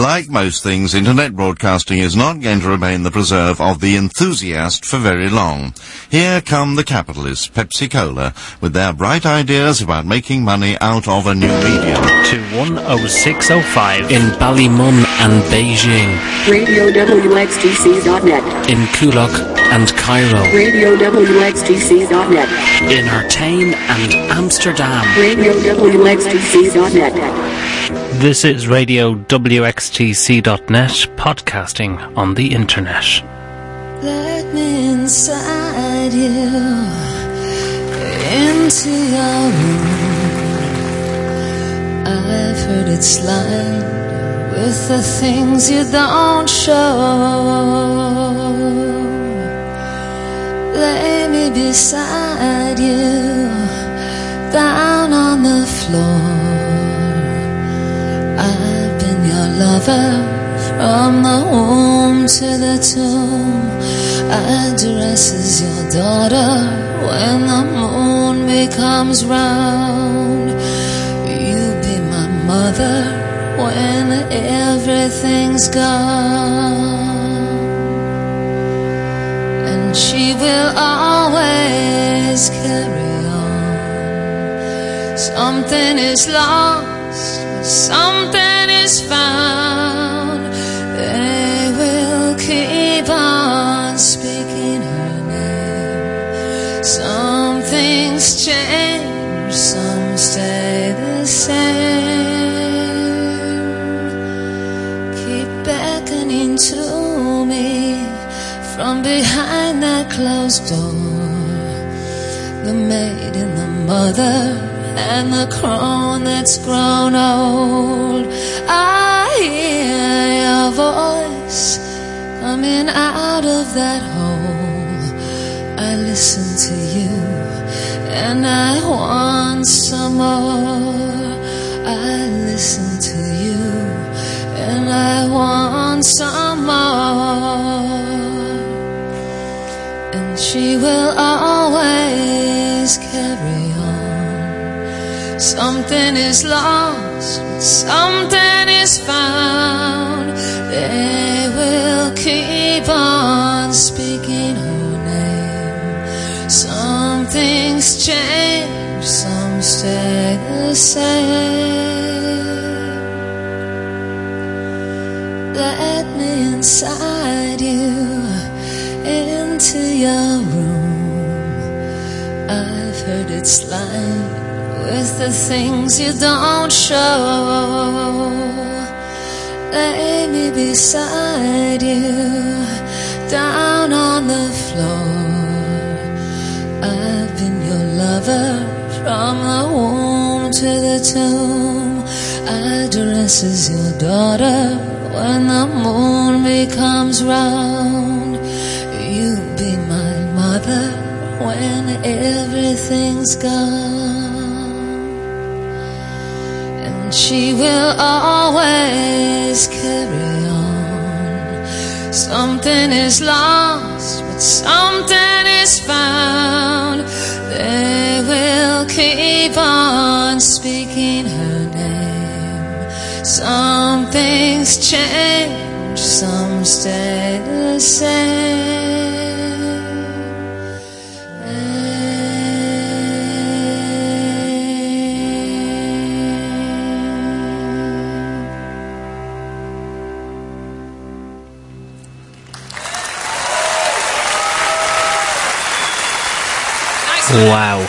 Like most things, internet broadcasting is not going to remain the preserve of the enthusiast for very long. Here come the capitalists, Pepsi-Cola, with their bright ideas about making money out of a new medium. To 10605 in Ballymun and Beijing. Radio WXTC.net. In Kuluk and Cairo. Radio WXTC.net. In Artane and Amsterdam. Radio WXTC.net. This is Radio WXTC.net, podcasting on the internet. Let me inside you, into your room. I've heard it's lined with the things you don't show. Lay me beside you, down on the floor. I've been your lover from the womb to the tomb. I dress as your daughter when the moon becomes round. You be my mother when everything's gone. And she will always carry on. Something is lost, something is found. They will keep on speaking her name. Some things change, some stay the same. Keep beckoning to me from behind that closed door. The maid and the mother and the crone that's grown old. I hear your voice coming out of that hole. I listen to you and I want some more. I listen to you and I want some more. And she will always carry on. Something is lost, something is found. They will keep on speaking her name. Some things change, some stay the same. Let me inside you, into your room. I've heard it's lined with the things you don't show. Lay me beside you, down on the floor. I've been your lover from the womb to the tomb. I dress as your daughter when the moon becomes round. You be my mother when everything's gone. She will always carry on. Something is lost, but something is found. They will keep on speaking her name. Some things change, some stay the same. Wow.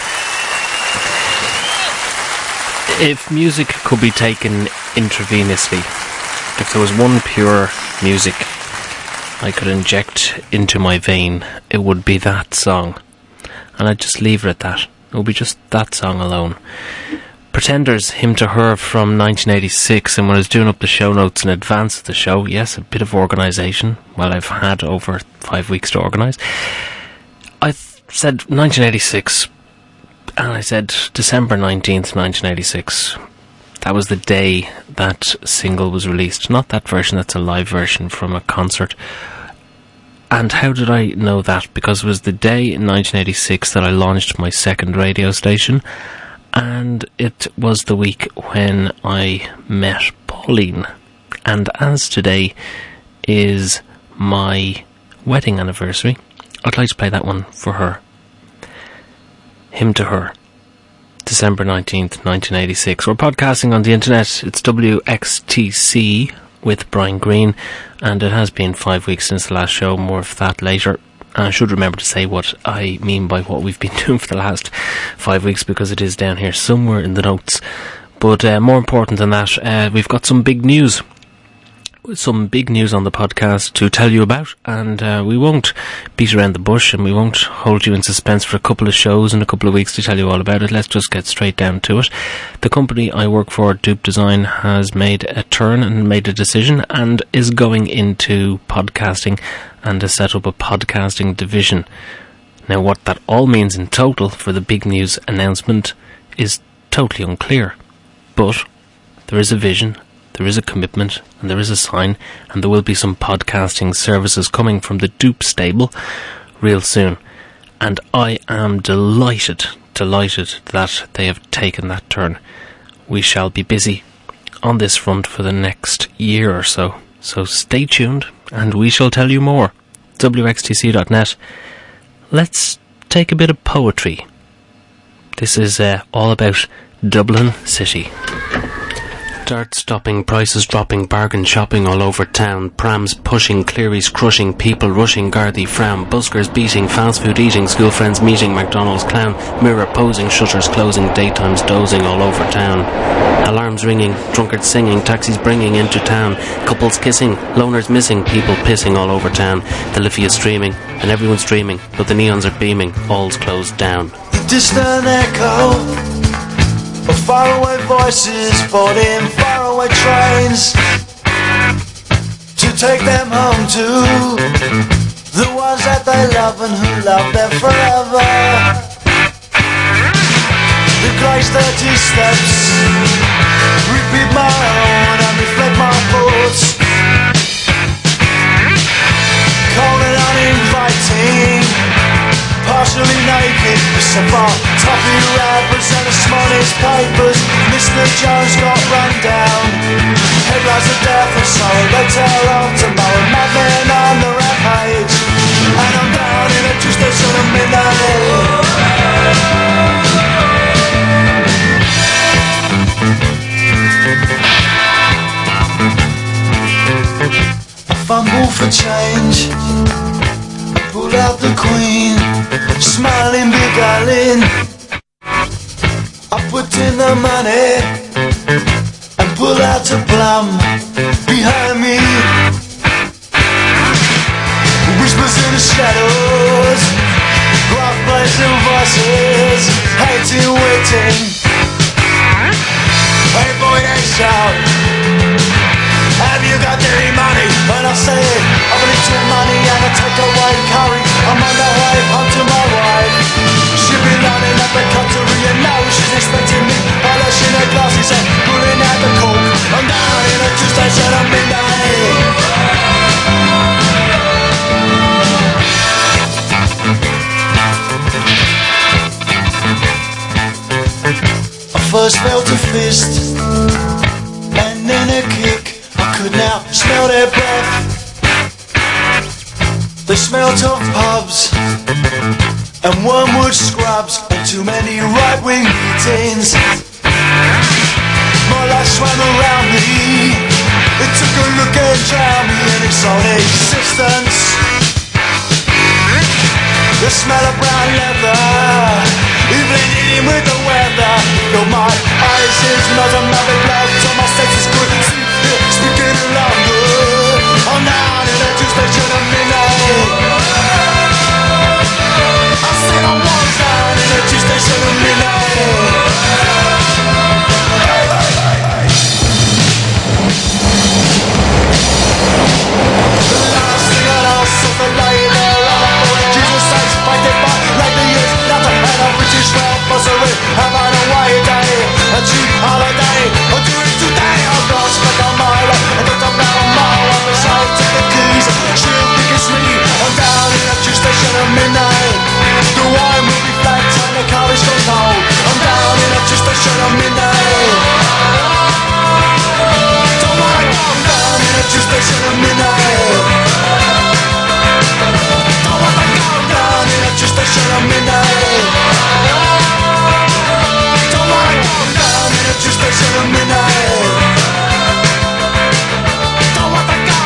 If music could be taken intravenously, if there was one pure music I could inject into my vein, it would be that song. And I'd just leave it at that. It would be just that song alone. Pretenders, Hymn to Her from 1986, and when I was doing up the show notes in advance of the show, yes, a bit of organisation. Well, I've had over 5 weeks to organise. I said 1986, and I said December 19th, 1986. That was the day that single was released. Not that version, that's a live version from a concert. And how did I know that? Because it was the day in 1986 that I launched my second radio station, and it was the week when I met Pauline. And as today is my wedding anniversary, I'd like to play that one for her. Hymn to Her. December 19th, 1986. We're podcasting on the internet. It's WXTC with Brian Green, and it has been 5 weeks since the last show. More of that later. I should remember to say what I mean by what we've been doing for the last 5 weeks, because it is down here somewhere in the notes. But more important than that, we've got some big news. Some big news on the podcast to tell you about, and we won't beat around the bush, and we won't hold you in suspense for a couple of shows in a couple of weeks to tell you all about it. Let's just get straight down to it. The company I work for, Dupe Design, has made a turn and made a decision and is going into podcasting and has set up a podcasting division. Now, what that all means in total for the big news announcement is totally unclear, but there is a vision, there is a commitment, and there is a sign, and there will be some podcasting services coming from the Dupe stable real soon. And I am delighted that they have taken that turn. We shall be busy on this front for the next year or so. So stay tuned, and we shall tell you more. WXTC.net. Let's take a bit of poetry. This is all about Dublin City. Start stopping, prices dropping, bargain shopping all over town, prams pushing, clearies crushing, people rushing, Gardaí frown, buskers beating, fast food eating, school friends meeting, McDonald's clown, mirror posing, shutters closing, daytimes dozing all over town. Alarms ringing, drunkards singing, taxis bringing into town, couples kissing, loners missing, people pissing all over town. The Liffey is streaming, and everyone's dreaming, but the neons are beaming, all's closed down. The distant echo of faraway voices boarding faraway trains to take them home to the ones that they love and who love them forever. The grey 30 steps repeat my own and reflect my thoughts, cold and uninviting, partially naked, so far toffee wrappers and the smallest papers. Mr. Jones got run down. Headlines of death and sorrow, they tell of tomorrow. Madmen on the rampage, and I'm down in a Tuesday sort of midnight. I fumble for change, pull out the Queen, smiling beguiling. I put in the money and pull out a plum behind me. Whispers in the shadows, rough blazing voices, hating, waiting. Hey boy, they shout, have you got any money? And I say, I will eat your money and I take away curry. I'm on the way home to my wife. She'll be lining at the cutlery and now she's expecting me. Polishing her glasses and pulling out the coke. I'm down in a Tuesday at midnight. I first felt a fist and then a kick. I could now smell their breath. They smelt of pubs and wormwood scrubs and too many right-wing meetings. My life swam around me. It took a look and drowned me in its own existence. The smell of brown leather, even eating with the weather, filled my eyes, ears, nose and mouth with blood till my senses couldn't see. Speaking longer, I'm down in a Tuesday at midnight. I said I was down in a Tuesday at midnight. The last thing I know, something lying there on the floor. Jesus says, fight it back like the years later. And a British rail buzzering, having a white day, a cheap holiday. I'll do it today, I've lost.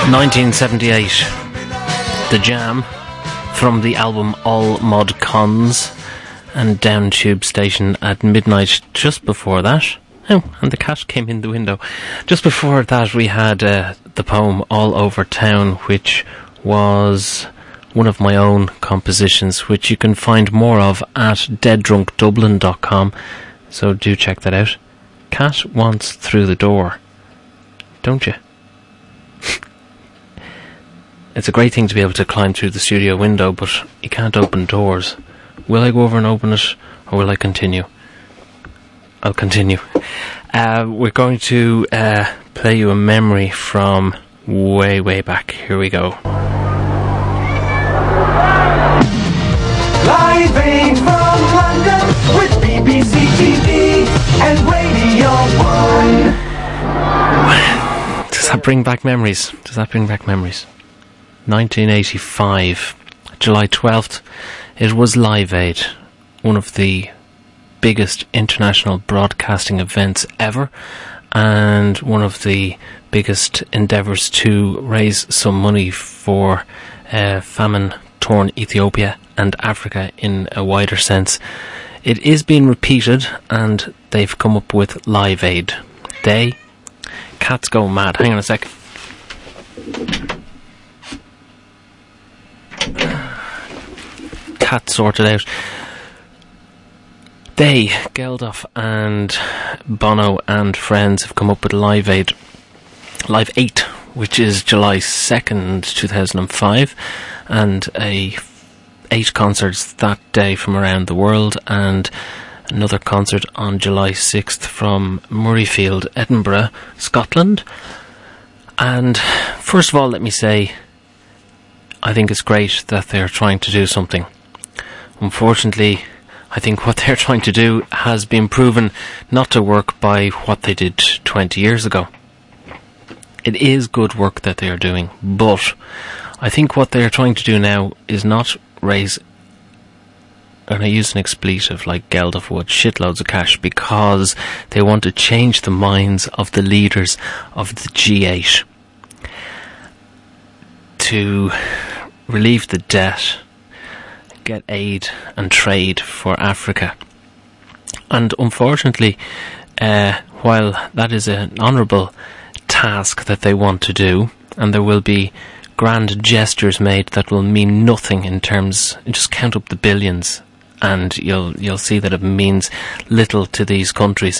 1978, The Jam, from the album All Mod Cons, and Down Tube Station at midnight. Just before that, oh, and the cat came in the window. Just before that we had the poem All Over Town, which was one of my own compositions, which you can find more of at deaddrunkdublin.com, so do check that out. Cat wants through the door, don't you? It's a great thing to be able to climb through the studio window, but you can't open doors. Will I go over and open it, or will I continue? I'll continue. We're going to play you a memory from way, way back. Here we go. Live Aid from London with BBC TV and Radio 1. Does that bring back memories? 1985, July 12th, it was Live Aid, one of the biggest international broadcasting events ever, and one of the biggest endeavours to raise some money for famine-torn Ethiopia and Africa in a wider sense. It is being repeated, and they've come up with Live Aid Day. Cats go mad. Hang on a sec. Cat sorted out. They, Geldof and Bono and friends, have come up with Live Aid, which is July 2nd, 2005, and 8 concerts that day from around the world, and another concert on July 6th from Murrayfield, Edinburgh, Scotland. And first of all, let me say, I think it's great that they're trying to do something. Unfortunately, I think what they're trying to do has been proven not to work by what they did 20 years ago. It is good work that they are doing, but I think what they are trying to do now is not raise, and I use an expletive like Geldof would, shitloads of cash, because they want to change the minds of the leaders of the G8 to relieve the debt, get aid and trade for Africa. And unfortunately, while that is an honourable task that they want to do, and there will be grand gestures made that will mean nothing in terms, just count up the billions and you'll see that it means little to these countries.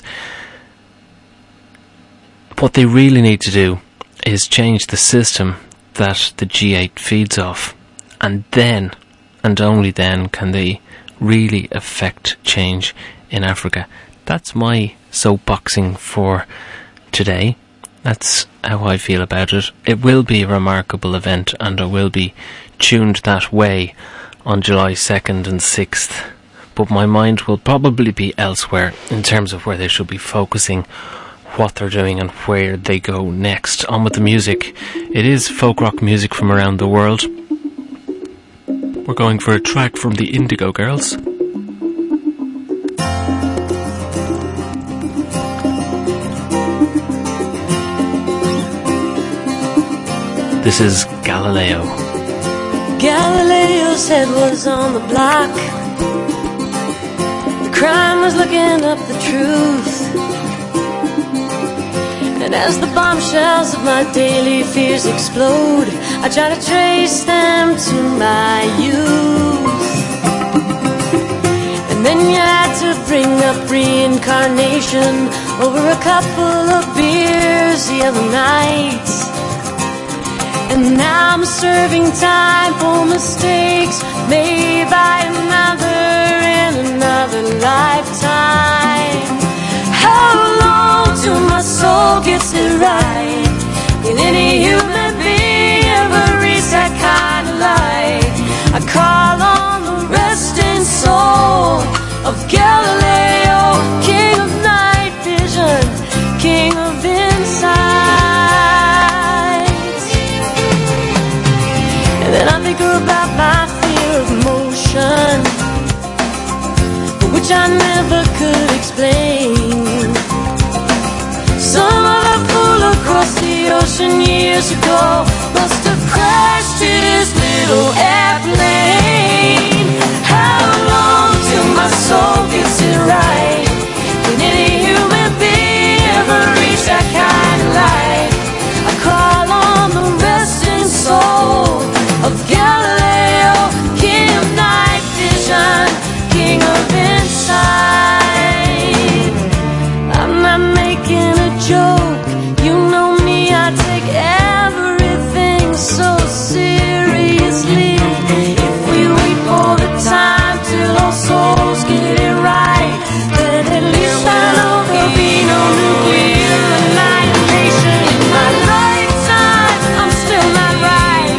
What they really need to do is change the system that the G8 feeds off, and then, and only then, can they really affect change in Africa. That's my soapboxing for today. That's how I feel about it. It will be a remarkable event, and I will be tuned that way on July 2nd and 6th. But my mind will probably be elsewhere in terms of where they should be focusing, what they're doing and where they go next. On with the music. It is folk rock music from around the world. We're going for a track from the Indigo Girls. This is Galileo. Galileo's head was on the block. The crime was looking up the truth. And as the bombshells of my daily fears explode, I try to trace them to my youth. And then you had to bring up reincarnation over a couple of beers the other night. And now I'm serving time for mistakes made by another in another lifetime. How long till my soul gets it right? Can any human being ever reach that kind of light? I call on the resting soul of Galileo, king of night vision, king of insight. Then I think about my fear of motion, which I never could explain. Some of a fool across the ocean person years ago must have crashed his little airplane. How long till my soul gets it right? Can any human being ever reach that kind of light? I call on the resting soul of Galileo, king of night vision, king of insight. I'm not making a joke. You know me, I take everything so seriously. If we wait for the time till our souls get it right, then at least I know there'll be no nuclear annihilation. In my lifetime, I'm still not right.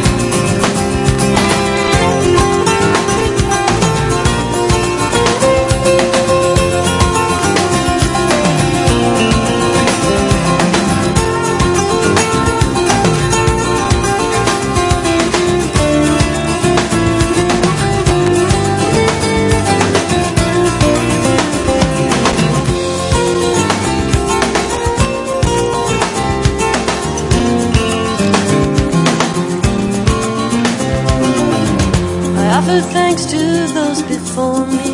I offer thanks to those before me.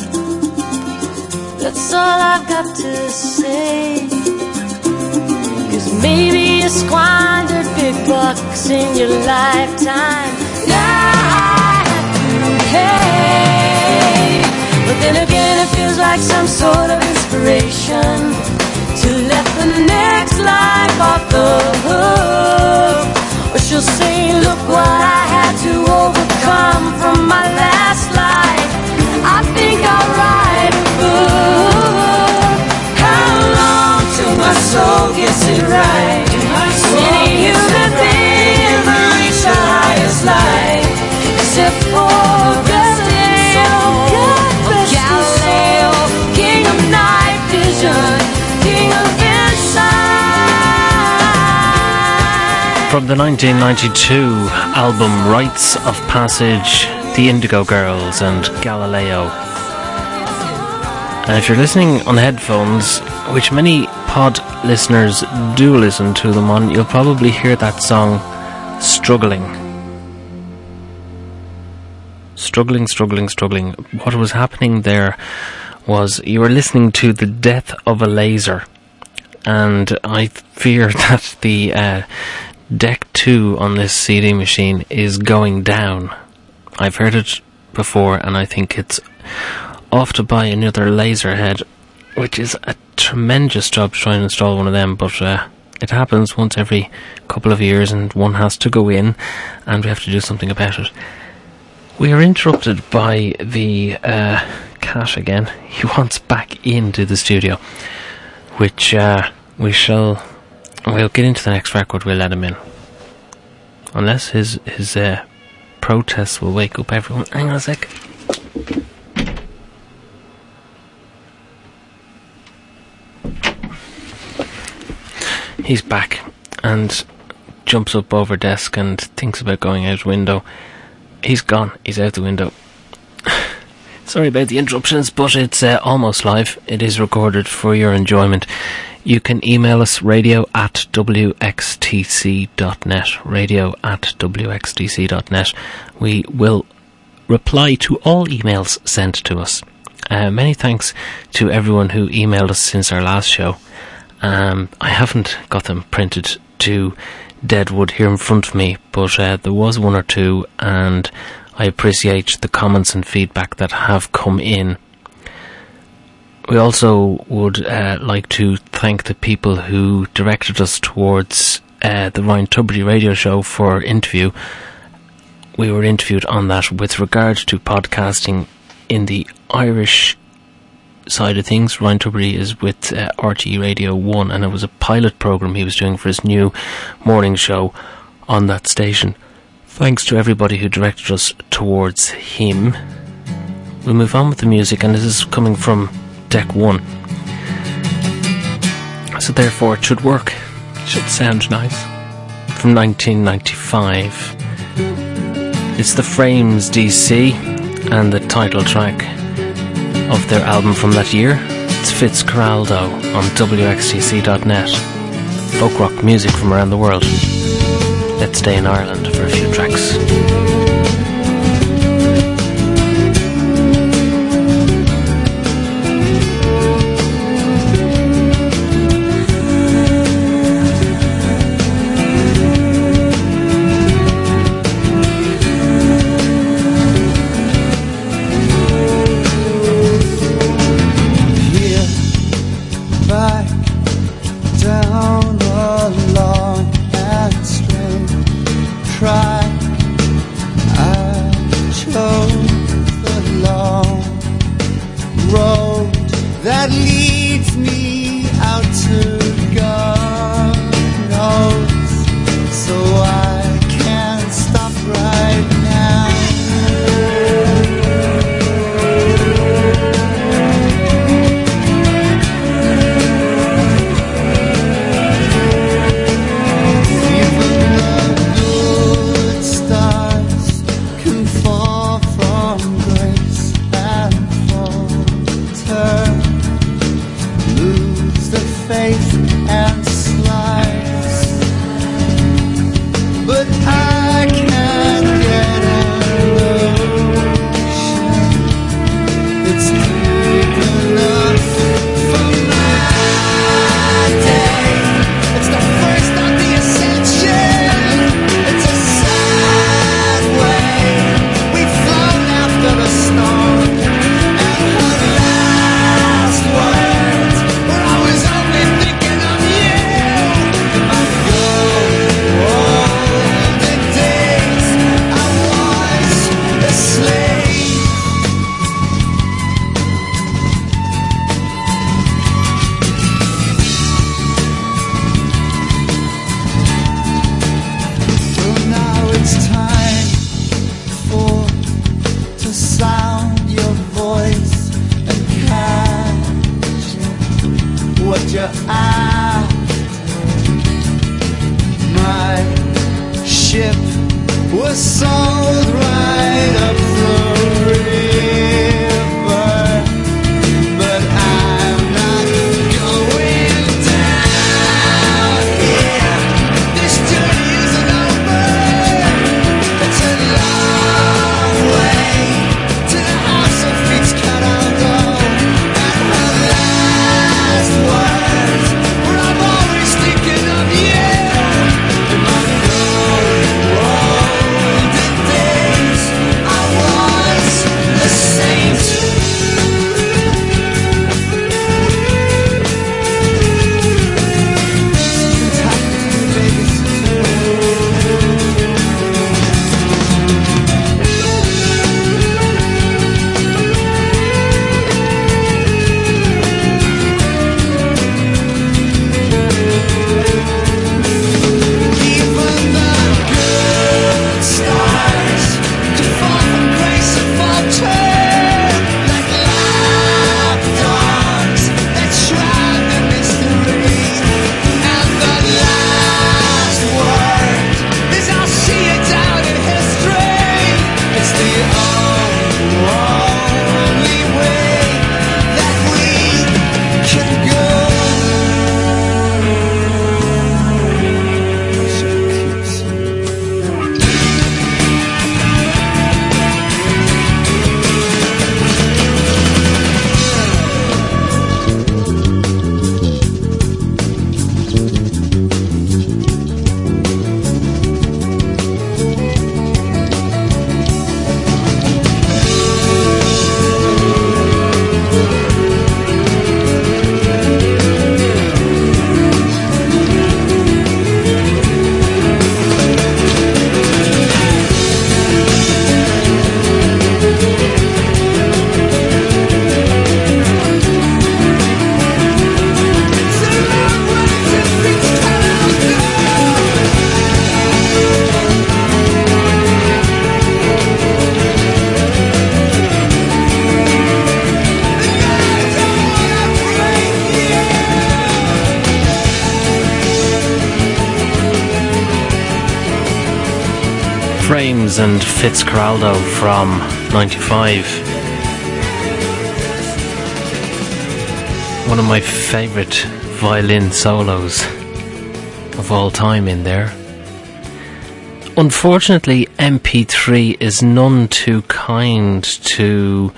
That's all I've got to say. 'Cause maybe you squandered big bucks in your lifetime. Now I have to pay. But then again, it feels like some sort of inspiration to let the next life off the hook. Or she'll say, look what I had to overcome from my last life. I think I'll write a book. How long till my soul gets it right? Any human being ever reach the highest light? Except for Galileo, king of night vision, king of insight. From the 1992 album Rites of Passage, the Indigo Girls and Galileo. And if you're listening on headphones, which many pod listeners do listen to them on, you'll probably hear that song Struggling. Struggling. What was happening there was you were listening to The Death of a Laser, and I fear that the Deck 2 on this CD machine is going down. I've heard it before, and I think it's off to buy another Laserhead, which is a tremendous job to try and install one of them, but it happens once every couple of years, and one has to go in, and we have to do something about it. We are interrupted by the cat again. He wants back into the studio, which we'll get into the next record. We'll let him in, unless his protests will wake up everyone. Hang on a sec. He's back and jumps up over desk and thinks about going out window. He's gone. He's out the window. Sorry about the interruptions, but it's almost live. It is recorded for your enjoyment. You can email us radio@wxtc.net. radio@wxtc.net. We will reply to all emails sent to us. Many thanks to everyone who emailed us since our last show. I haven't got them printed to Deadwood here in front of me, but there was one or two, and I appreciate the comments and feedback that have come in. We also would like to thank the people who directed us towards the Ryan Tubridy radio show for interview. We were interviewed on that with regard to podcasting in the Irish side of things. Ryan Tubridy is with RTE Radio 1, and it was a pilot programme he was doing for his new morning show on that station. Thanks to everybody who directed us towards him. We'll move on with the music, and this is coming from Deck 1. So therefore it should work. It should sound nice. From 1995. It's the Frames DC and the title track of their album from that year. It's Fitzcarraldo on WXTC.net. folk rock music from around the world. Let's stay in Ireland for a few tracks. Frames and Fitzcarraldo from 95. One of my favourite violin solos of all time in there. Unfortunately, MP3 is none too kind to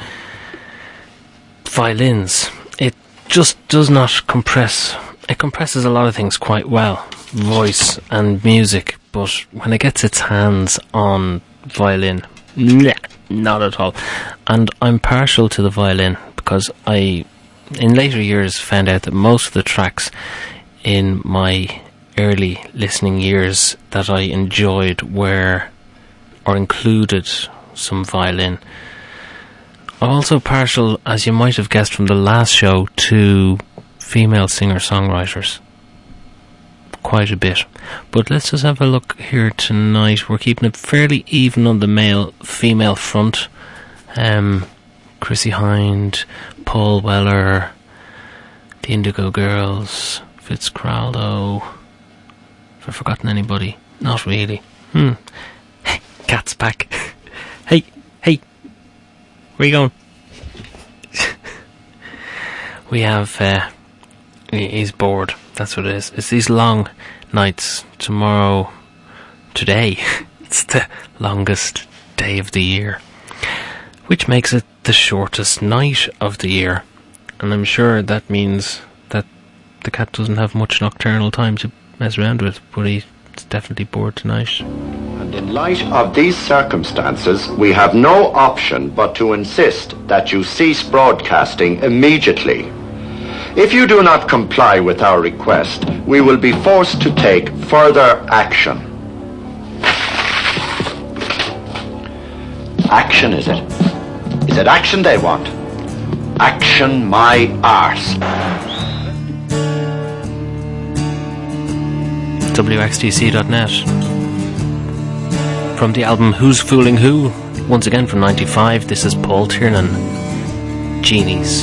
violins. It just does not compress. It compresses a lot of things quite well, voice and music, but when it gets its hands on violin, nah, not at all. And I'm partial to the violin because I, in later years, found out that most of the tracks in my early listening years that I enjoyed were or included some violin. I'm also partial, as you might have guessed from the last show, to female singer-songwriters. Quite a bit. But let's just have a look here tonight. We're keeping it fairly even on the male-female front. Chrissie Hynde, Paul Weller, the Indigo Girls, Fitz Craldo. Have I forgotten anybody? Not really. Cat's back. Hey, where you going? We have, he's bored. That's what it is. It's these long nights. Today, it's the longest day of the year, which makes it the shortest night of the year. And I'm sure that means that the cat doesn't have much nocturnal time to mess around with, but he's definitely bored tonight. And in light of these circumstances, we have no option but to insist that you cease broadcasting immediately. If you do not comply with our request, we will be forced to take further action. Action, is it? Is it action they want? Action my arse. WXTC.net. From the album Who's Fooling Who? Once again from 95, this is Paul Tiernan, Genies.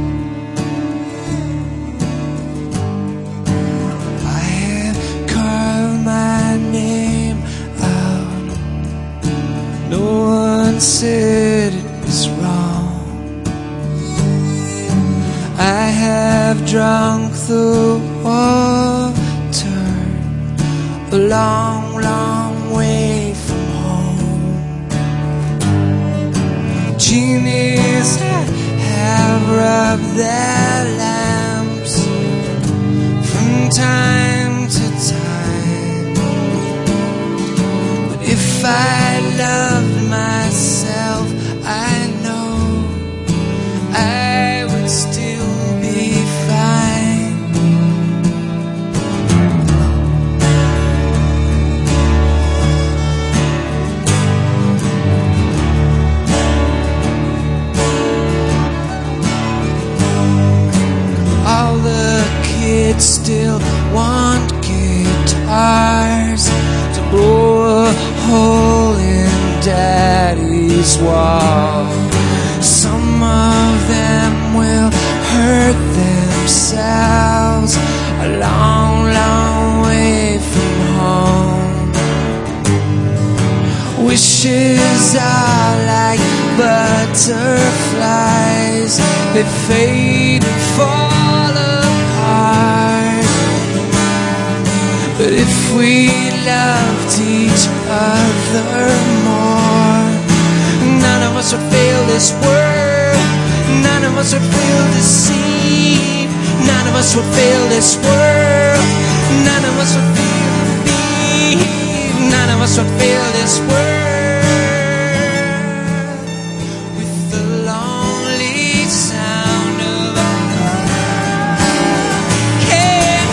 I have called my name out. No one said it was wrong. I have drunk the water a long, long way from home. Genies have rubbed their lamps from time to time. But if I loved myself, I know I would still be fine. All the kids still want guitars to blow a hole in Daddy's wall. Some of them will hurt themselves a long, long way from home. Wishes are like butterflies, they fade and fall apart. But if we loved each other more, none of us would fail this world. None of us would fail to see. None of us would fail this world. None of us would fail to be. None of us would fail this world. With the lonely sound of a can't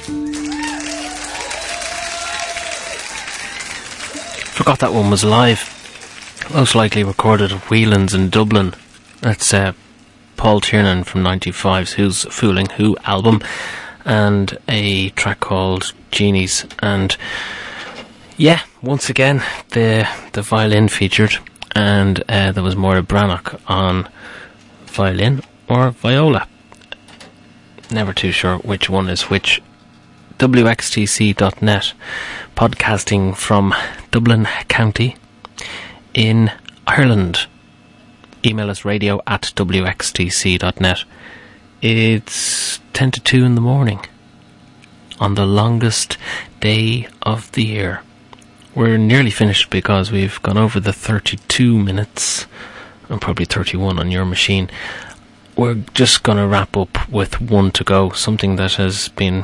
Forgot that one was live. Most likely recorded at Whelan's in Dublin. That's Paul Tiernan from 95's Who's Fooling Who album, and a track called Genies. And yeah, once again the violin featured, and there was Moira Brannock on violin or viola. Never too sure which one is which. WXTC.net, podcasting from Dublin County in Ireland. Email us radio@wxtc.net. It's 10 to 2 in the morning on the longest day of the year. We're nearly finished because we've gone over the 32 minutes, and probably 31 on your machine. We're just going to wrap up with one to go, something that has been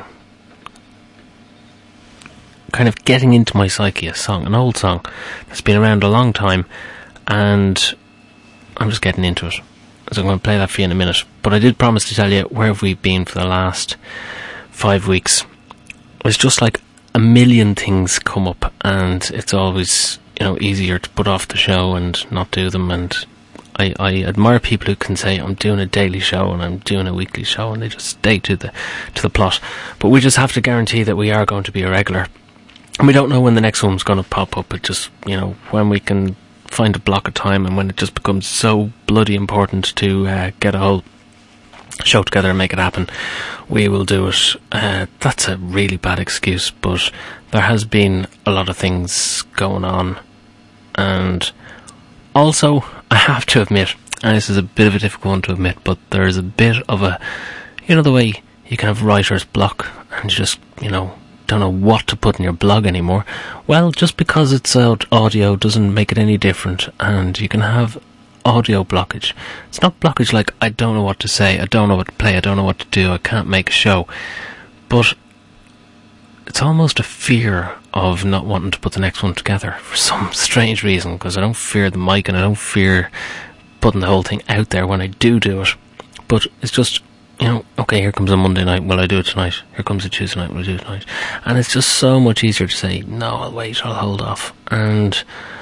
kind of getting into my psyche, a song, an old song that's been around a long time, and I'm just getting into it. So I'm going to play that for you in a minute. But I did promise to tell you where have we been for the last 5 weeks. It's just like a million things come up, and it's always, easier to put off the show and not do them. And I admire people who can say, I'm doing a daily show and I'm doing a weekly show, and they just stay to the plot. But we just have to guarantee that we are going to be a regular. And we don't know when the next one's going to pop up. It just, when we can find a block of time, and when it just becomes so bloody important to get a whole show together and make it happen, we will do it. That's a really bad excuse, but there has been a lot of things going on. And also, I have to admit, and this is a bit of a difficult one to admit, but there is a bit of a, the way you can have writer's block and just, don't know what to put in your blog anymore. Well, just because it's audio doesn't make it any different, and you can have audio blockage. It's not blockage like I don't know what to say, I don't know what to play, I don't know what to do, I can't make a show, but it's almost a fear of not wanting to put the next one together for some strange reason, because I don't fear the mic and I don't fear putting the whole thing out there when I do it, but it's just, okay, here comes a Monday night, will I do it tonight? Here comes a Tuesday night, will I do it tonight? And it's just so much easier to say, no, I'll wait, I'll hold off. And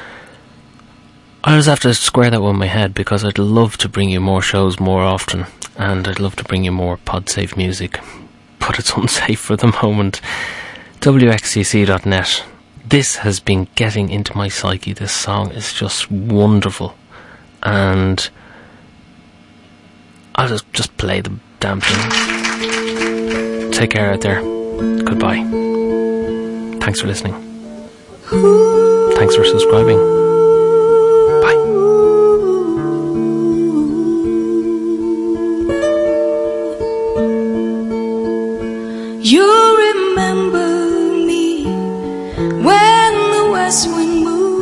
I just have to square that with my head, because I'd love to bring you more shows more often, and I'd love to bring you more pod-safe music, but it's unsafe for the moment. WXCC.net. This has been getting into my psyche. This song is just wonderful, and I'll just play the damn thing. Take care out there. Goodbye. Thanks for listening. Thanks for subscribing. Bye. You remember me when the west wind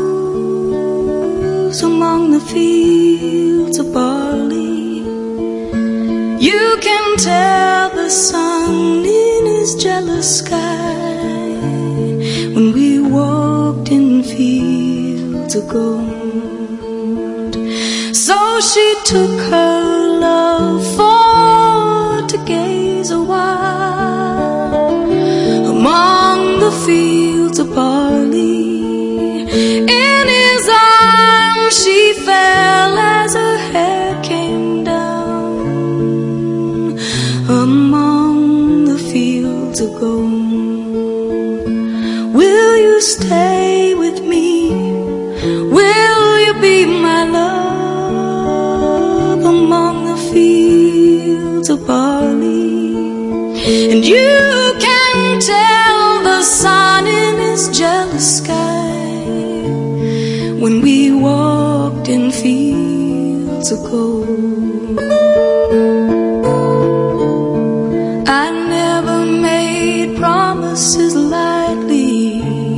moves among the fields of barley. You can tell the sun in his jealous sky when we walked in fields of gold. So she took her love for to gaze a while among the fields of barley. In his arms she fell as her hair came down among the fields of gold. Will you stay with me? Will you be my love among the fields of barley? And you can tell the sun in his jealous sky when we walked in fields of gold. I never made promises lightly,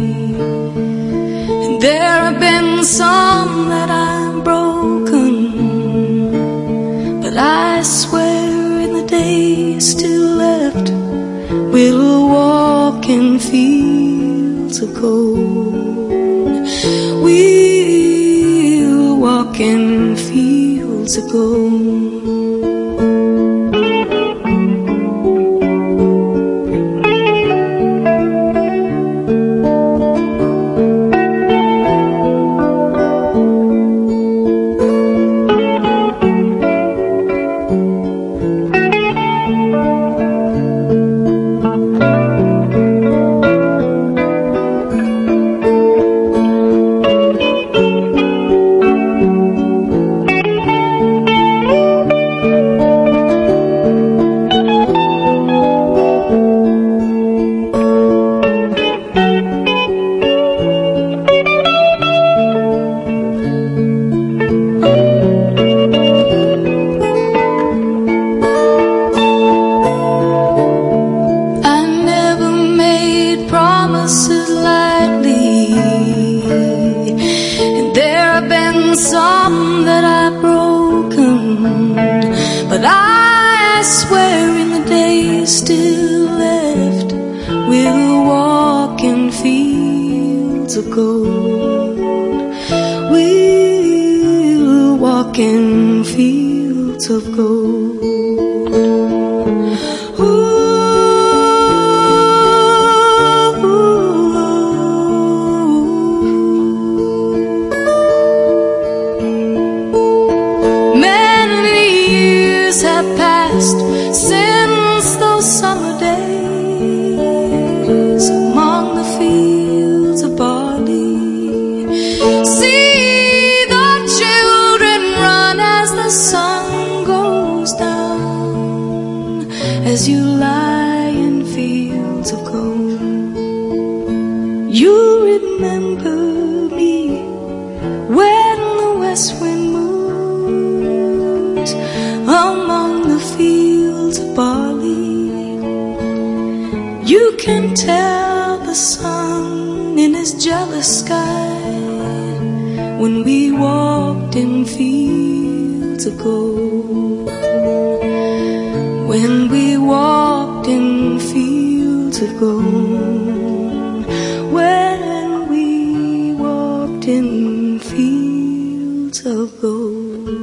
and there have been some that I've broken, but I swear in the days still left, we'll walk in fields of gold. We'll walk in fields of gold. swear in the days still left, we'll walk in fields of gold. We'll walk in fields of gold. Since those summer days among the fields of barley, see the children run as the sun goes down, as you lie in fields of gold. You remember me when the west wind moves among the fields of barley. You can tell the sun in his jealous sky when we walked in fields of gold. When we walked in fields of gold. When we walked in fields of gold.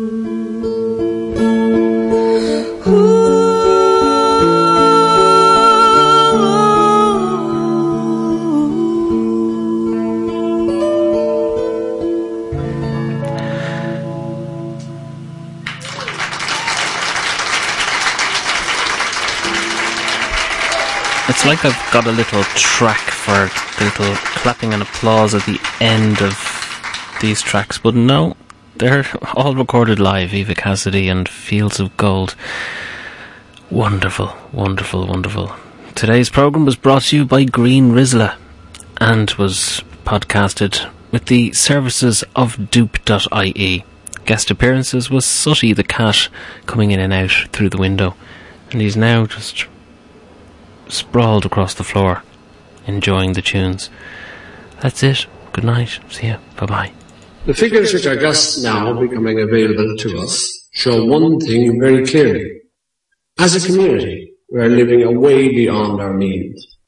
It's like I've got a little track for the little clapping and applause at the end of these tracks, but no, they're all recorded live. Eva Cassidy and Fields of Gold. Wonderful, wonderful, wonderful. Today's programme was brought to you by Green Rizla and was podcasted with the services of Dupe.ie. Guest appearances was Sooty the cat coming in and out through the window, and he's now just sprawled across the floor enjoying the tunes. That's it. Good night. See you. Bye bye. The figures which are just now becoming available to us show one thing very clearly. As a community, we are living way beyond our means.